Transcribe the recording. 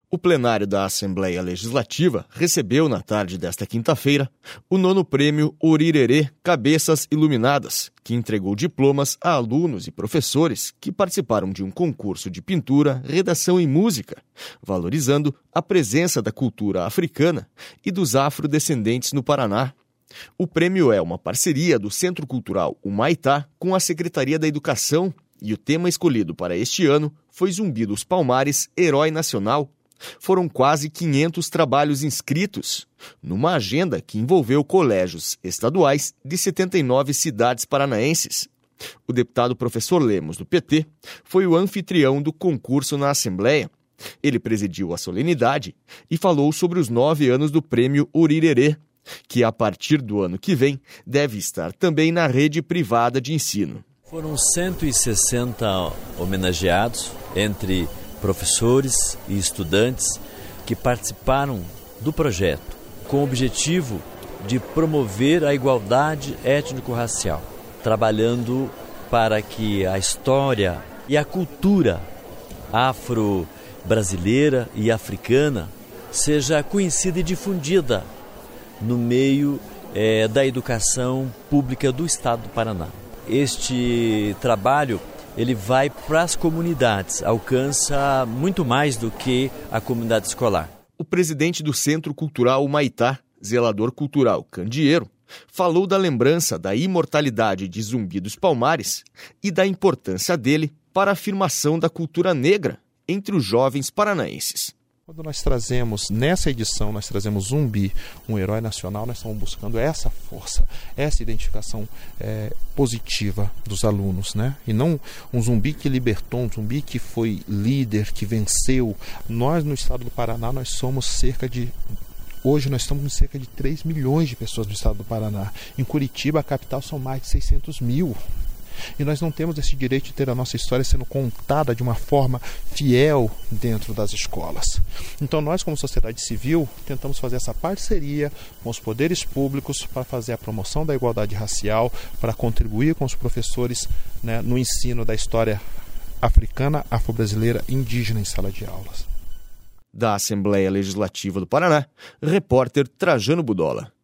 O plenário da Assembleia Legislativa recebeu, na tarde desta quinta-feira, o 9º Prêmio Orirerê Cabeças Iluminadas, que entregou diplomas a alunos e professores que participaram de um concurso de pintura, redação e música, valorizando a presença da cultura africana e dos afrodescendentes no Paraná. O prêmio é uma parceria do Centro Cultural Humaitá com a Secretaria da Educação e o tema escolhido para este ano foi Zumbi dos Palmares, Herói Nacional. Foram quase 500 trabalhos inscritos, numa agenda que envolveu colégios estaduais de 79 cidades paranaenses. O deputado professor Lemos, do PT, foi o anfitrião do concurso na Assembleia. Ele presidiu a solenidade e falou sobre os 9 anos do Prêmio Orirerê, que a partir do ano que vem deve estar também na rede privada de ensino. Foram 160 homenageados, entre professores e estudantes que participaram do projeto, com o objetivo de promover a igualdade étnico-racial, trabalhando para que a história e a cultura afro-brasileira e africana seja conhecida e difundida no meio da educação pública do Estado do Paraná. Este trabalho ele vai para as comunidades, alcança muito mais do que a comunidade escolar. O presidente do Centro Cultural Humaitá, zelador cultural Candeeiro, falou da lembrança da imortalidade de Zumbi dos Palmares e da importância dele para a afirmação da cultura negra entre os jovens paranaenses. Quando nós trazemos, nessa edição, nós trazemos Zumbi, um herói nacional, nós estamos buscando essa força, essa identificação positiva dos alunos, né? E não um Zumbi que libertou, um Zumbi que foi líder, que venceu. Nós, no estado do Paraná, hoje nós estamos com cerca de 3 milhões de pessoas no estado do Paraná. Em Curitiba, a capital, são mais de 600 mil. E nós não temos esse direito de ter a nossa história sendo contada de uma forma fiel dentro das escolas. Então nós, como sociedade civil, tentamos fazer essa parceria com os poderes públicos para fazer a promoção da igualdade racial, para contribuir com os professores, né, no ensino da história africana, afro-brasileira, indígena em sala de aulas. Da Assembleia Legislativa do Paraná, repórter Trajano Budola.